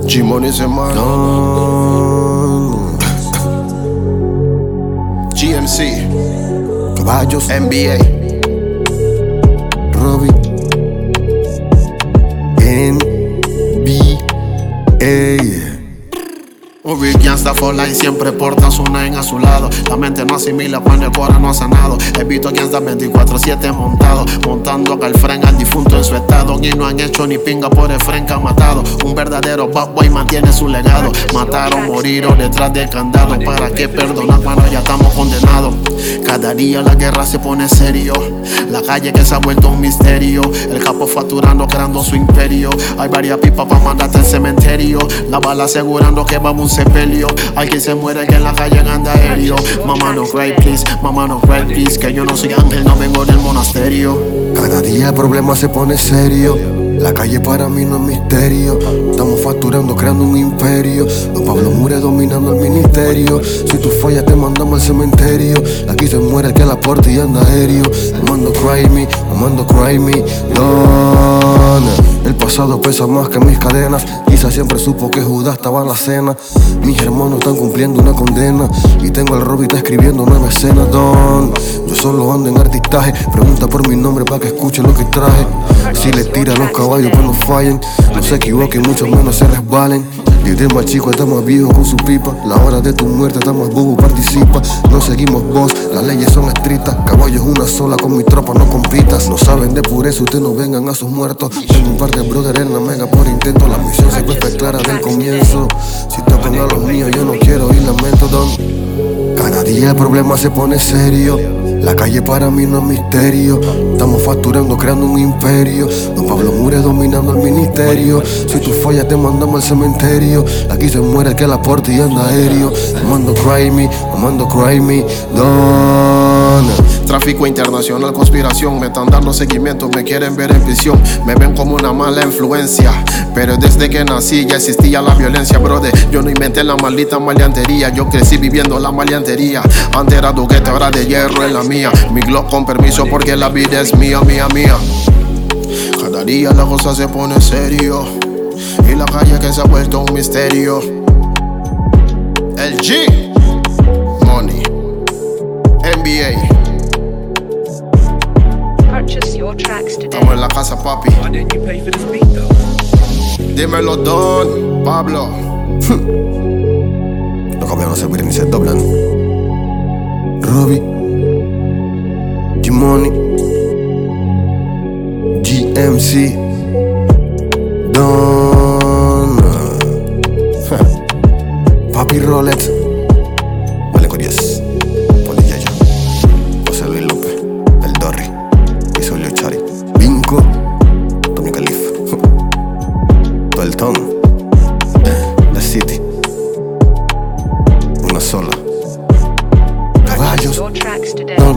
G-Money se manda. GMC, Caballos, NBA, Robbie, NBA. un big gangsta for life, siempre porta su name a su lado. La mente no asimila cuando el cora no ha sanado. He visto gangsta 24/7 montado, montando acá el fren al difunto en su estado. Y no han hecho ni pinga por el fren que ha matado. Un verdadero bad boy mantiene su legado. Mataron, murieron detrás del candado. ¿Para qué perdonar cuando ya estamos condenados? Cada día la guerra se pone serio. La calle que se ha vuelto un misterio. El capo facturando, creando su imperio. Hay varias pipas para mandarte al cementerio. La bala asegurando que vamos a un sepelio. Hay quien se muere que en la calle anda aéreo. Mamá no cry please, mamá no cry please. Que yo no soy ángel, no vengo del monasterio. Cada día el problema se pone serio. La calle para mí no es misterio. Estamos facturando, creando un imperio. Los Pablo Mure dominando el ministerio. Si tú fallas te mandamos al cementerio. Aquí se muere el que la porta y anda aéreo. Mamando cry me, Don. El pasado pesa más que mis cadenas. Quizá siempre supo que Judas estaba en la cena. Mis hermanos están cumpliendo una condena. Y tengo al Robbie está escribiendo 9 escenas, Don. Yo solo ando en artistaje. Pregunta por mi nombre para que escuche lo que traje. Si le tira a los caballos pues no fallen. No se equivoquen, mucho menos se resbalen. Desde más chico está más viejo con su pipa. La hora de tu muerte está más bobo, participa. No seguimos vos, las leyes son estrictas. Caballos una sola, con mi tropa no compitas. No saben de pureza, ustedes no vengan a sus muertos. Tengo un par de brother en la mega por intento. La misión siempre está clara del comienzo. Si tocan a los míos yo no quiero oír lamento, don. Cada día el problema se pone serio. La calle para mí no es misterio. Estamos facturando, creando un imperio. Los Pablo Mure dominando el ministerio. Si tú fallas te mandamos al cementerio. Aquí se muere el que la porta y anda aéreo. Mamando cry me, Don. Tráfico internacional, conspiración. Me están dando seguimiento, me quieren ver en prisión. Me ven como una mala influencia. Pero desde que nací ya existía la violencia, brother. Yo no inventé la maldita maleantería. Yo crecí viviendo la maleantería. Antes era juguete, ahora de hierro en la mía. Mi Glock con permiso porque la vida es mía. Cada día la cosa se pone serio. Y la calle que se ha vuelto un misterio. El G Money NBA. Purchase your tracks today. Estamos en la casa, papi. Why didn't you pay for this beat though? Dímelo, Don Pablo. Los caballos no se miran ni se doblan. Robbie, G-Money, GMC, Don. Papi Rolex, vale con 10. Poli Yayo, José Luis López, El Dorri, Isolio Chari, Vinco, Tommy Calif, todo el ton, The City, una sola. Purchase Caballos, your tracks today.